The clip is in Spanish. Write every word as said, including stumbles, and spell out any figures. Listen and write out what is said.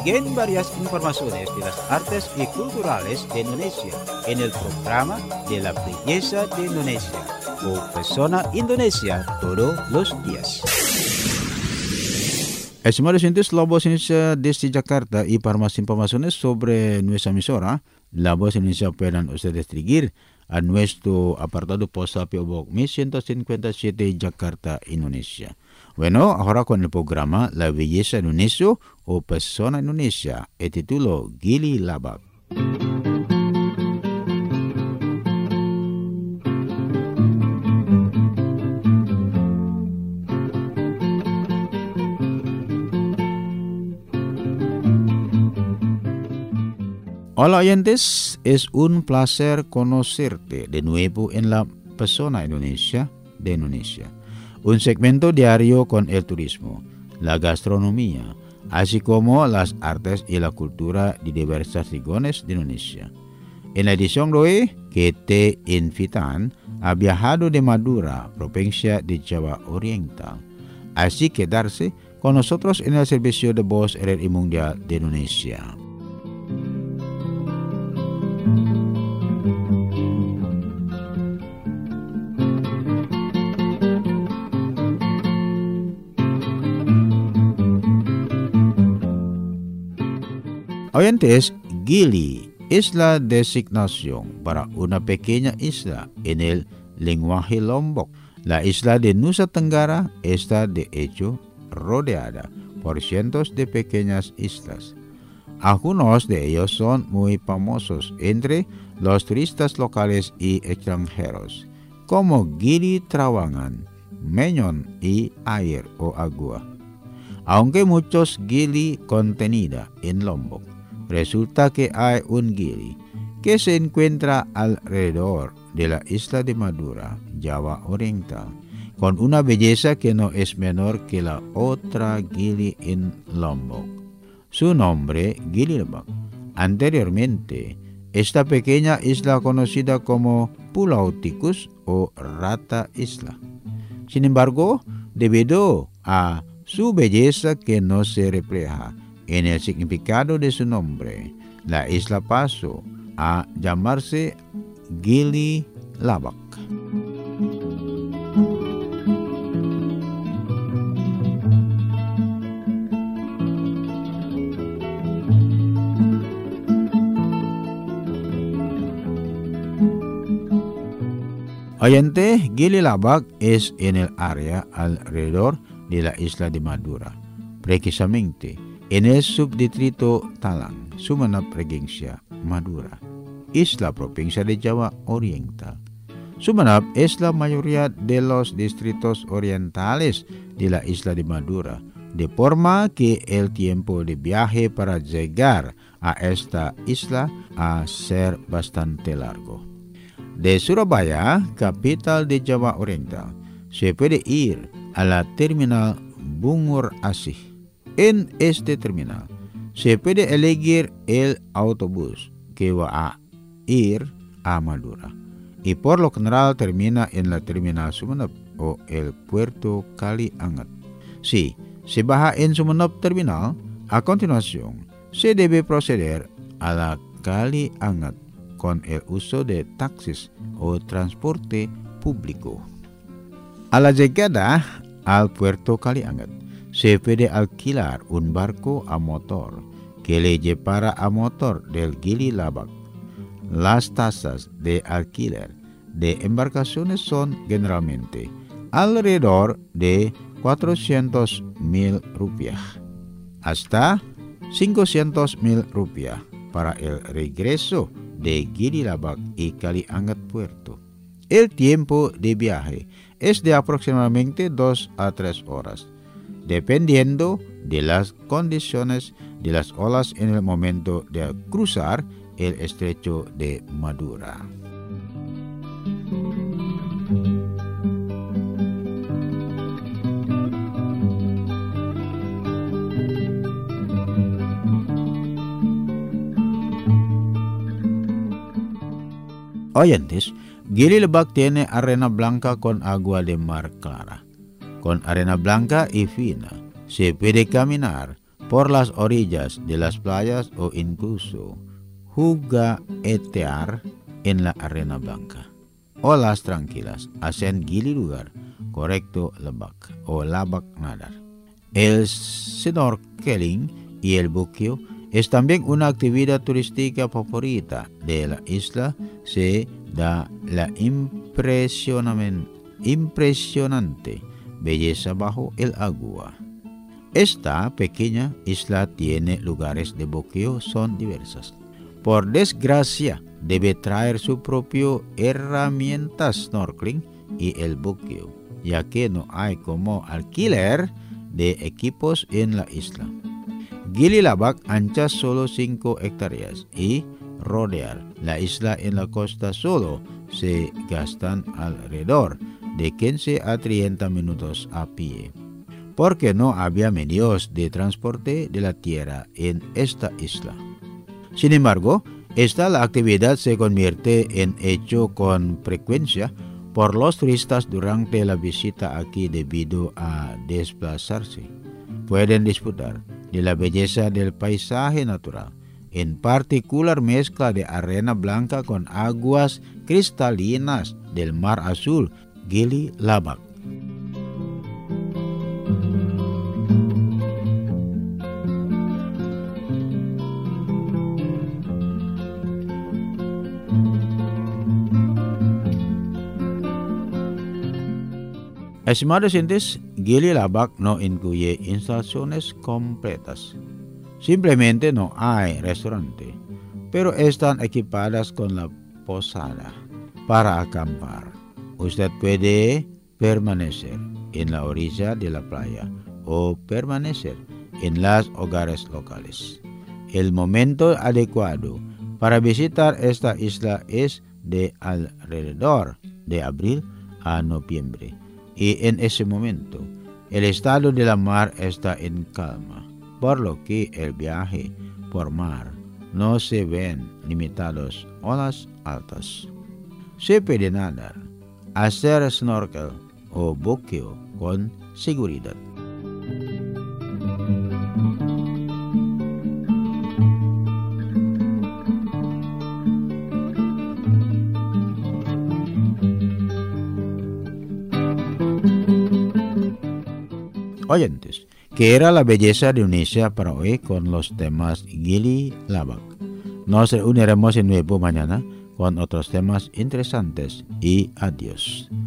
Siguen varias informaciones de las artes y culturales de Indonesia en el programa de la belleza de Indonesia o Persona Indonesia todos los días. Estimados oyentes, la Voz Indonesia desde Jakarta y para más informaciones sobre nuestra emisora, La Voz Indonesia pueden ustedes seguir a nuestro apartado postal P O Box ciento cincuenta y siete Jakarta, Indonesia. Bueno, ahora con el programa La Belleza de Indonesia o Persona Indonesia, el título Gili Labak. Hola oyentes, es un placer conocerte de nuevo en la Persona Indonesia de Indonesia, un segmento diario con el turismo, la gastronomía, así como las artes y la cultura de diversas regiones de Indonesia. En la edición de hoy, que te invitan a viajar de Madura, provincia de Java Oriental, así quedarse con nosotros en el servicio de voz R R I Mundial de Indonesia. Oyentes, Gili es la designación para una pequeña isla en el lenguaje Lombok. La isla de Nusa Tenggara está de hecho rodeada por cientos de pequeñas islas. Algunos de ellos son muy famosos entre los turistas locales y extranjeros, como Gili Trawangan, Meñon y Air o Agua. Aunque muchos Gili contenida en Lombok, resulta que hay un Gili que se encuentra alrededor de la isla de Madura, Java Oriental, con una belleza que no es menor que la otra Gili en Lombok. Su nombre, Gili Labak. Anteriormente, esta pequeña isla conocida como Pulau Tikus o Rata Isla. Sin embargo, debido a su belleza que no se refleja en el significado de su nombre, la isla pasó a llamarse Gili Labak. Oyente, Gili Labak es en el área alrededor de la isla de Madura, precisamente en el subdistrito Talang, Sumeneb, provincia Madura, isla provincia de Java Oriental. Sumeneb es la mayoría de los distritos orientales de la isla de Madura, de forma que el tiempo de viaje para llegar a esta isla ha ser bastante largo. De Surabaya, capital de Java Oriental, se puede ir a la terminal Bungur Asih. En este terminal se puede elegir el autobús que va a ir a Madura y por lo general termina en la terminal Sumeneb o el puerto Kali Angat. Si se baja en Sumeneb terminal, a continuación se debe proceder a la Kali Angat con el uso de taxis o transporte público. A la llegada al puerto Kali Angat, se puede alquilar un barco a motor que le llevará a motor del Gili Labak. Las tasas de alquiler de embarcaciones son generalmente alrededor de cuatrocientos mil rupiah hasta quinientos mil rupiah para el regreso de Gili Labak y Kali Angat Puerto. El tiempo de viaje es de aproximadamente dos a tres horas, dependiendo de las condiciones de las olas en el momento de cruzar el estrecho de Madura. Oyentes, Gili Labak tiene arena blanca con agua de mar clara. Con arena blanca y fina se puede caminar por las orillas de las playas o incluso juguetear en la arena blanca. Olas tranquilas hacen Gili lugar correcto labak o labak nadar. El snorkeling y el buceo es también una actividad turística favorita de la isla. Se da la impresionamente, impresionante belleza bajo el agua. Esta pequeña isla tiene lugares de buceo, son diversas. Por desgracia, debe traer su propio herramienta snorkeling y el buceo, ya que no hay como alquiler de equipos en la isla. Gili Labak ancha solo cinco hectáreas y rodear la isla en la costa solo se gastan alrededor de quince a treinta minutos a pie, porque no había medios de transporte de la tierra en esta isla. Sin embargo, esta la actividad se convierte en hecho con frecuencia por los turistas durante la visita aquí debido a desplazarse. Pueden disfrutar de la belleza del paisaje natural, en particular mezcla de arena blanca con aguas cristalinas del mar azul, Gili Labak. Estimados oyentes, Gili Labak no incluye instalaciones completas. Simplemente no hay restaurante, pero están equipadas con la posada para acampar. Usted puede permanecer en la orilla de la playa o permanecer en los hogares locales. El momento adecuado para visitar esta isla es de alrededor de abril a noviembre. Y en ese momento, el estado de la mar está en calma, por lo que el viaje por mar no se ven limitados olas altas. Se puede nadar, hacer snorkel o buceo con seguridad. Oyentes, que era la belleza de Indonesia para hoy con los temas Gili Labak. Nos reuniremos de nuevo mañana con otros temas interesantes y adiós.